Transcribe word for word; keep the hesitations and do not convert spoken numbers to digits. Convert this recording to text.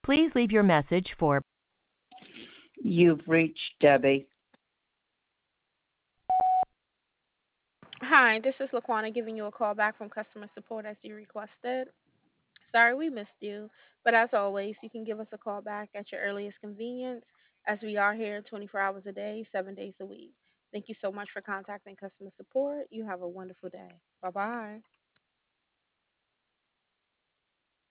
Please leave your message for You've reached Debbie. Hi, this is Laquana giving you a call back from customer support as you requested. Sorry we missed you, but as always, you can give us a call back at your earliest convenience as we are here twenty-four hours a day, seven days a week. Thank you so much for contacting customer support. You have a wonderful day. Bye bye.